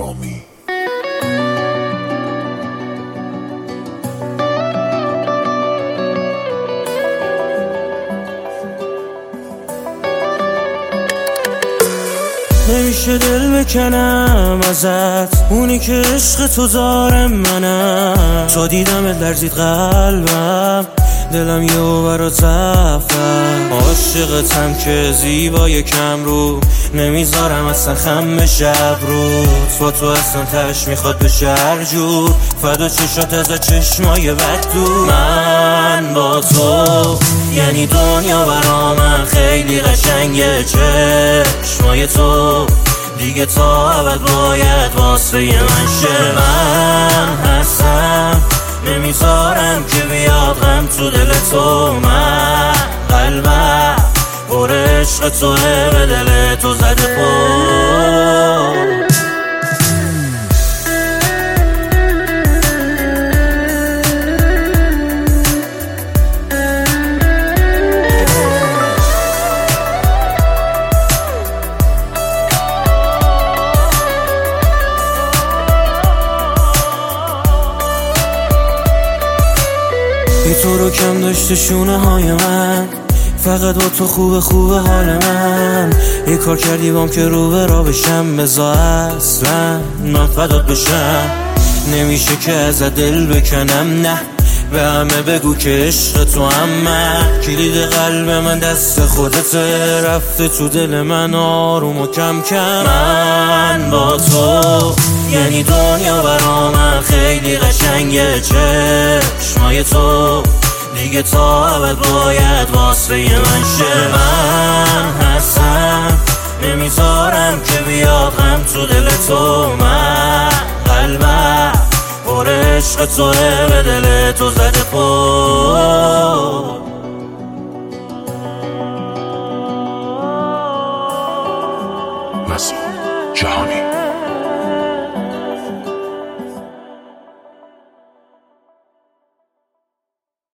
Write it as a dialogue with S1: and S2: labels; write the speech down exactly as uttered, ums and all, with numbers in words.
S1: جهانی.
S2: نمیشه دل بکنم ازت، اونی که عشق تو دارم منم. تو دیدم لرزید قلبم، دلم یه برات رفتم. عاشقتم که زیبای کم رو، نمیذارم اصلا خم شب رو. با تو اصلا تش میخواد بشه هر جور، فدا چشات از چشمای بد دور. من با تو یعنی دنیا برا من خیلی قشنگه. چشمای تو دیگه تا ابد باید واسه من شه. من هستم نمیذارم که بیاد غم تو دل تو. من قلبم پر عشق توه، به دل تو زده خود. ای تو رو کم داشته شونه های من، فقط با تو خوب خوب حال من. یه کار کردی بام که رو به را بشم، بذار اصلا من فدات بشم. نمیشه که ازت دل بکنم، نه به همه بگو که عشق تو هم من. کلید قلب من دست خودته، رفته تو دل من آروم و کم کم. من با تو یعنی دنیا برا من خیلی قشنگه. چشمای تو دیگه تا ابد باید واسه من شه. من هستم نمیذارم که بیاد غم تو دل تو. من قلبم پر عشق توه، به دل تو زده خود.
S1: مسیح جهانی.